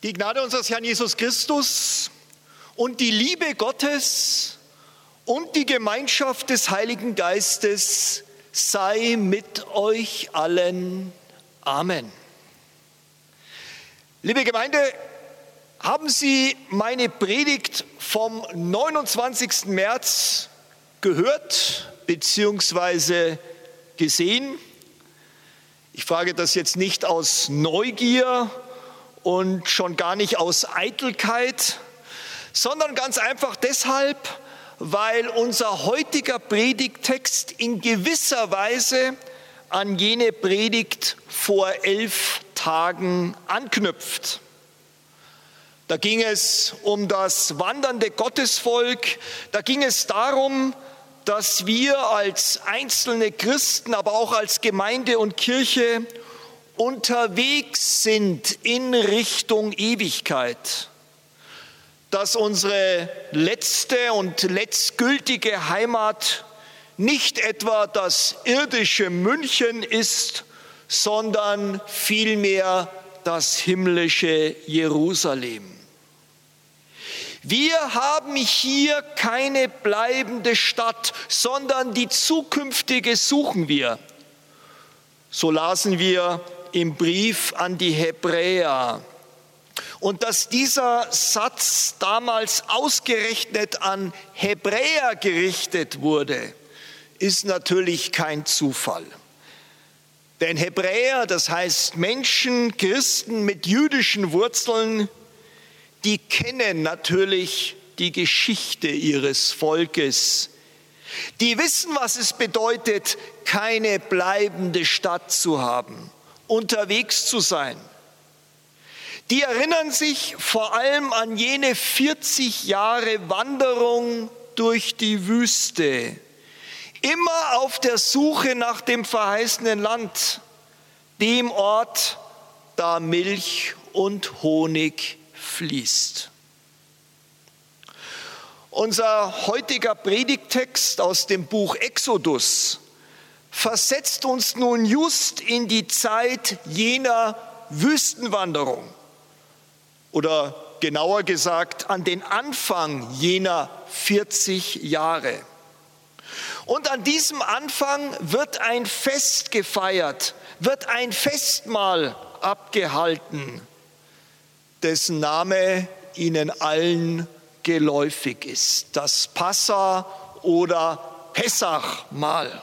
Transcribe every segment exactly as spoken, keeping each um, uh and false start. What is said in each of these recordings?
Die Gnade unseres Herrn Jesus Christus und die Liebe Gottes und die Gemeinschaft des Heiligen Geistes sei mit euch allen. Amen. Liebe Gemeinde, haben Sie meine Predigt vom neunundzwanzigsten März gehört bzw. gesehen? Ich frage das jetzt nicht aus Neugier und schon gar nicht aus Eitelkeit, sondern ganz einfach deshalb, weil unser heutiger Predigttext in gewisser Weise an jene Predigt vor elf Tagen anknüpft. Da ging es um das wandernde Gottesvolk, da ging es darum, dass wir als einzelne Christen, aber auch als Gemeinde und Kirche unterwegs sind in Richtung Ewigkeit. Dass unsere letzte und letztgültige Heimat nicht etwa das irdische München ist, sondern vielmehr das himmlische Jerusalem. Wir haben hier keine bleibende Stadt, sondern die zukünftige suchen wir. So lasen wir im Brief an die Hebräer. Und dass dieser Satz damals ausgerechnet an Hebräer gerichtet wurde, ist natürlich kein Zufall. Denn Hebräer, das heißt Menschen, Christen mit jüdischen Wurzeln, die kennen natürlich die Geschichte ihres Volkes. Die wissen, was es bedeutet, keine bleibende Stadt zu haben, unterwegs zu sein. Die erinnern sich vor allem an jene vierzig Jahre Wanderung durch die Wüste, immer auf der Suche nach dem verheißenen Land, dem Ort, da Milch und Honig fließt. Unser heutiger Predigttext aus dem Buch Exodus versetzt uns nun just in die Zeit jener Wüstenwanderung oder genauer gesagt an den Anfang jener vierzig Jahre. Und an diesem Anfang wird ein Fest gefeiert, wird ein Festmahl abgehalten, dessen Name Ihnen allen geläufig ist, das Passa- oder Pessachmahl.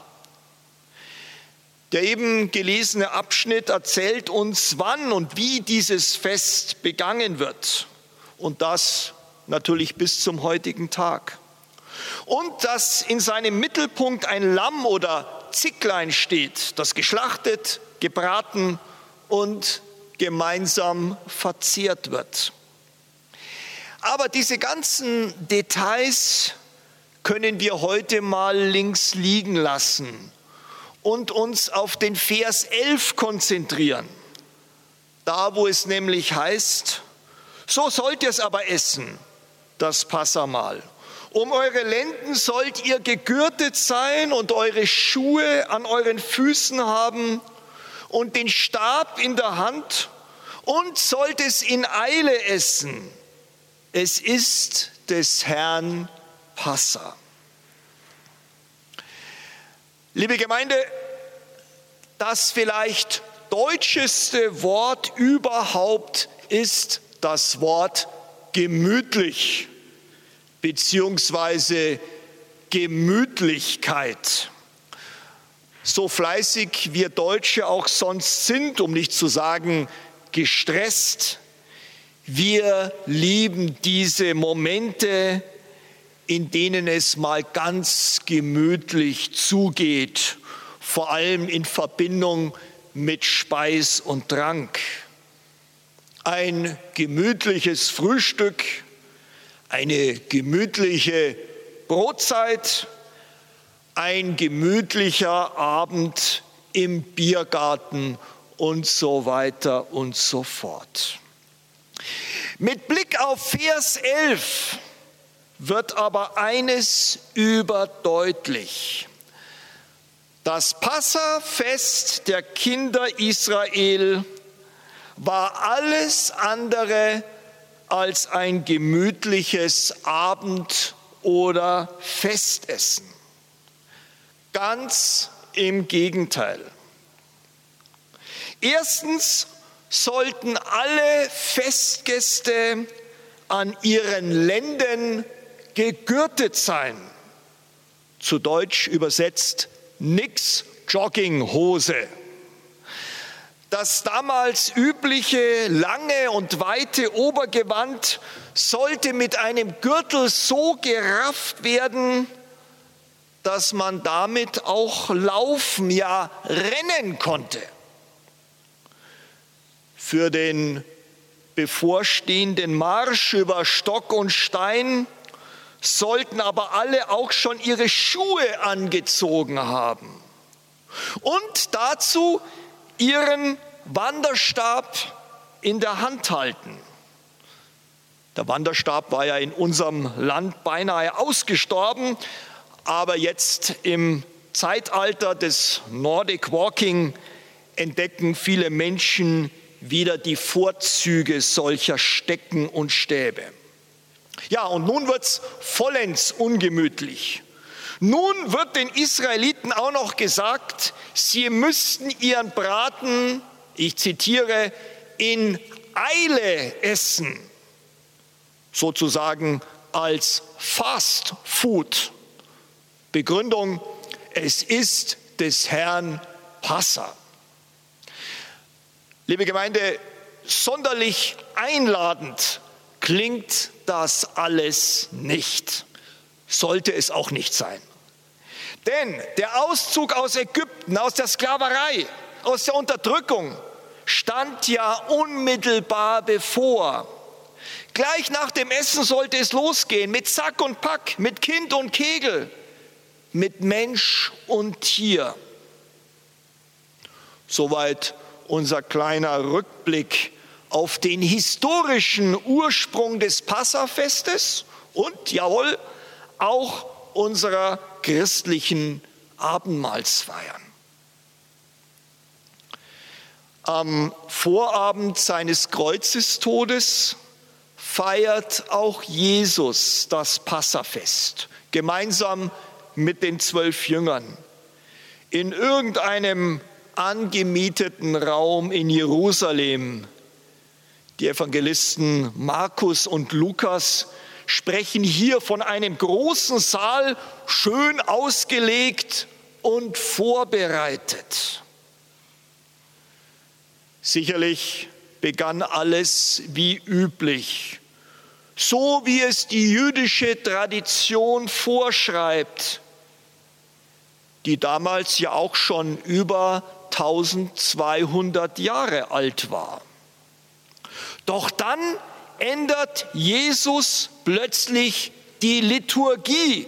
Der eben gelesene Abschnitt erzählt uns, wann und wie dieses Fest begangen wird. Und das natürlich bis zum heutigen Tag. Und dass in seinem Mittelpunkt ein Lamm oder Zicklein steht, das geschlachtet, gebraten und gemeinsam verzehrt wird. Aber diese ganzen Details können wir heute mal links liegen lassen und uns auf den Vers elf konzentrieren. Da, wo es nämlich heißt, so sollt ihr es aber essen, das Passamahl. Um eure Lenden sollt ihr gegürtet sein und eure Schuhe an euren Füßen haben und den Stab in der Hand und sollt es in Eile essen. Es ist des Herrn Passa. Liebe Gemeinde, das vielleicht deutscheste Wort überhaupt ist das Wort gemütlich beziehungsweise Gemütlichkeit. So fleißig wir Deutsche auch sonst sind, um nicht zu sagen gestresst, wir lieben diese Momente, in denen es mal ganz gemütlich zugeht, vor allem in Verbindung mit Speis und Trank. Ein gemütliches Frühstück, eine gemütliche Brotzeit, ein gemütlicher Abend im Biergarten und so weiter und so fort. Mit Blick auf Vers elf wird aber eines überdeutlich. Das Passafest der Kinder Israel war alles andere als ein gemütliches Abend- oder Festessen. Ganz im Gegenteil. Erstens sollten alle Festgäste an ihren Lenden gegürtet sein. Zu Deutsch übersetzt, nix Jogginghose. Das damals übliche lange und weite Obergewand sollte mit einem Gürtel so gerafft werden, dass man damit auch laufen, ja rennen konnte. Für den bevorstehenden Marsch über Stock und Stein sollten aber alle auch schon ihre Schuhe angezogen haben und dazu ihren Wanderstab in der Hand halten. Der Wanderstab war ja in unserem Land beinahe ausgestorben, aber jetzt im Zeitalter des Nordic Walking entdecken viele Menschen wieder die Vorzüge solcher Stecken und Stäbe. Ja, und nun wird es vollends ungemütlich. Nun wird den Israeliten auch noch gesagt, sie müssten ihren Braten, ich zitiere, in Eile essen, sozusagen als Fast Food. Begründung, es ist des Herrn Passa. Liebe Gemeinde, sonderlich einladend klingt das alles nicht. Sollte es auch nicht sein. Denn der Auszug aus Ägypten, aus der Sklaverei, aus der Unterdrückung stand ja unmittelbar bevor. Gleich nach dem Essen sollte es losgehen mit Sack und Pack, mit Kind und Kegel, mit Mensch und Tier. Soweit unser kleiner Rückblick auf den historischen Ursprung des Passafestes und, jawohl, auch unserer christlichen Abendmahlsfeiern. Am Vorabend seines Kreuzestodes feiert auch Jesus das Passafest, gemeinsam mit den zwölf Jüngern, in irgendeinem angemieteten Raum in Jerusalem. Die Evangelisten Markus und Lukas sprechen hier von einem großen Saal, schön ausgelegt und vorbereitet. Sicherlich begann alles wie üblich, so wie es die jüdische Tradition vorschreibt, die damals ja auch schon über eintausendzweihundert Jahre alt war. Doch dann ändert Jesus plötzlich die Liturgie.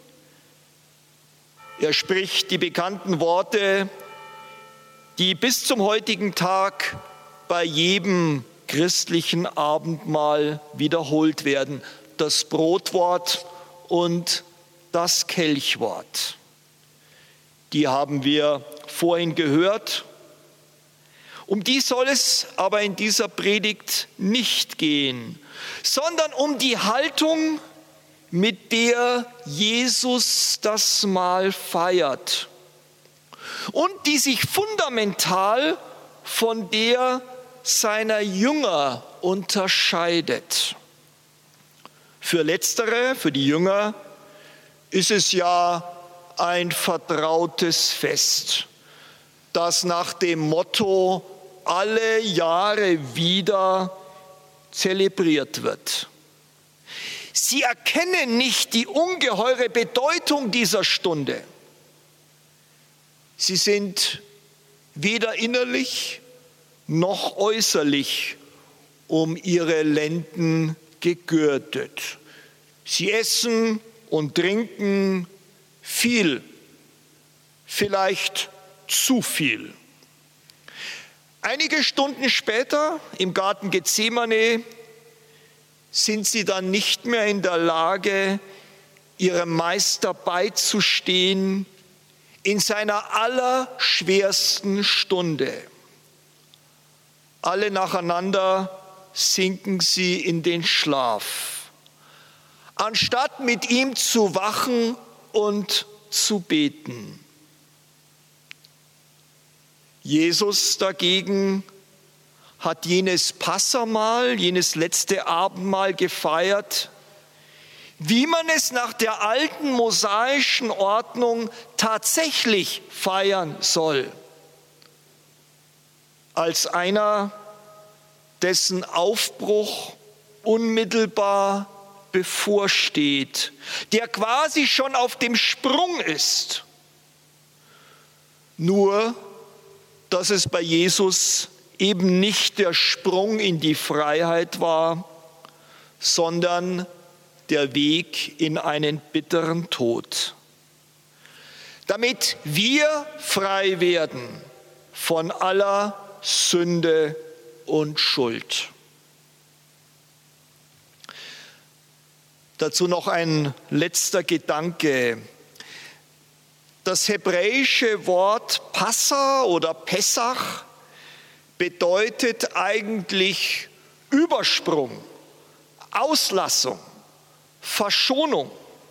Er spricht die bekannten Worte, die bis zum heutigen Tag bei jedem christlichen Abendmahl wiederholt werden. Das Brotwort und das Kelchwort. Die haben wir vorhin gehört. Um die soll es aber in dieser Predigt nicht gehen, sondern um die Haltung, mit der Jesus das Mahl feiert und die sich fundamental von der seiner Jünger unterscheidet. Für Letztere, für die Jünger, ist es ja ein vertrautes Fest, das nach dem Motto alle Jahre wieder zelebriert wird. Sie erkennen nicht die ungeheure Bedeutung dieser Stunde. Sie sind weder innerlich noch äußerlich um ihre Lenden gegürtet. Sie essen und trinken viel, vielleicht zu viel. Einige Stunden später im Garten Gethsemane sind sie dann nicht mehr in der Lage, ihrem Meister beizustehen in seiner allerschwersten Stunde. Alle nacheinander sinken sie in den Schlaf, anstatt mit ihm zu wachen und zu beten. Jesus dagegen hat jenes Passahmahl, jenes letzte Abendmahl gefeiert, wie man es nach der alten mosaischen Ordnung tatsächlich feiern soll. Als einer, dessen Aufbruch unmittelbar bevorsteht, der quasi schon auf dem Sprung ist. Nur, dass es bei Jesus eben nicht der Sprung in die Freiheit war, sondern der Weg in einen bitteren Tod. Damit wir frei werden von aller Sünde und Schuld. Dazu noch ein letzter Gedanke. Das hebräische Wort Passa oder Pessach bedeutet eigentlich Übersprung, Auslassung, Verschonung.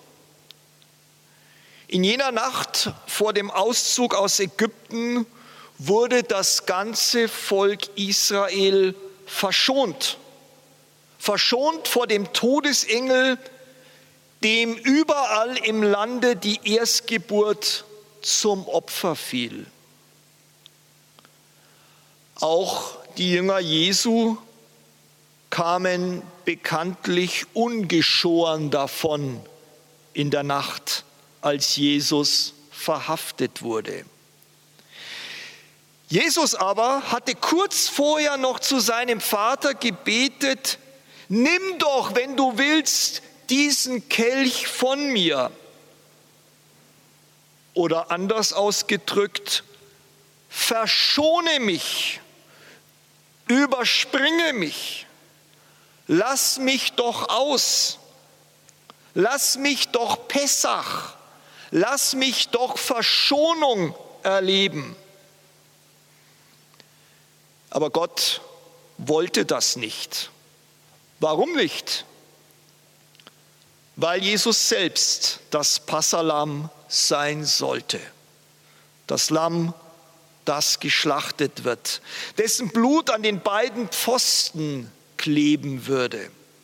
In jener Nacht vor dem Auszug aus Ägypten wurde das ganze Volk Israel verschont. Verschont vor dem Todesengel, dem überall im Lande die Erstgeburt zum Opfer fiel. Auch die Jünger Jesu kamen bekanntlich ungeschoren davon in der Nacht, als Jesus verhaftet wurde. Jesus aber hatte kurz vorher noch zu seinem Vater gebetet: Nimm doch, wenn du willst, diesen Kelch von mir. Oder anders ausgedrückt, verschone mich, überspringe mich, lass mich doch aus, lass mich doch Pessach, lass mich doch Verschonung erleben. Aber Gott wollte das nicht. Warum nicht? Weil Jesus selbst das Passalamm sein sollte. Das Lamm, das geschlachtet wird, dessen Blut an den beiden Pfosten kleben würde.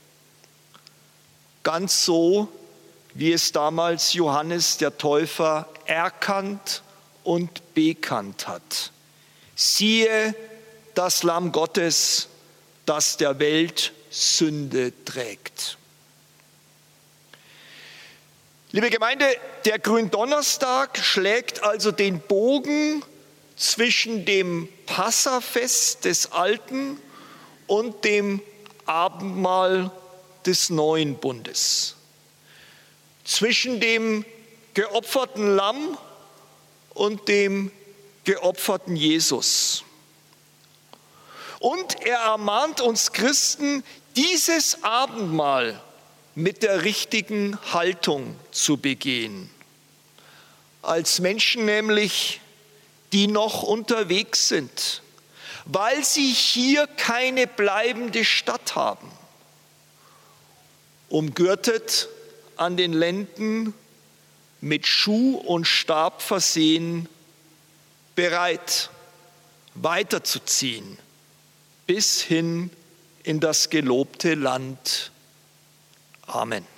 Ganz so, wie es damals Johannes der Täufer erkannt und bekannt hat. Siehe, das Lamm Gottes, das der Welt Sünde trägt. Liebe Gemeinde, der Gründonnerstag schlägt also den Bogen zwischen dem Passafest des Alten und dem Abendmahl des Neuen Bundes. Zwischen dem geopferten Lamm und dem geopferten Jesus. Und er ermahnt uns Christen, dieses Abendmahl mit der richtigen Haltung zu begehen. Als Menschen nämlich, die noch unterwegs sind, weil sie hier keine bleibende Stadt haben. Umgürtet an den Lenden, mit Schuh und Stab versehen, bereit weiterzuziehen bis hin in das gelobte Land. Amen.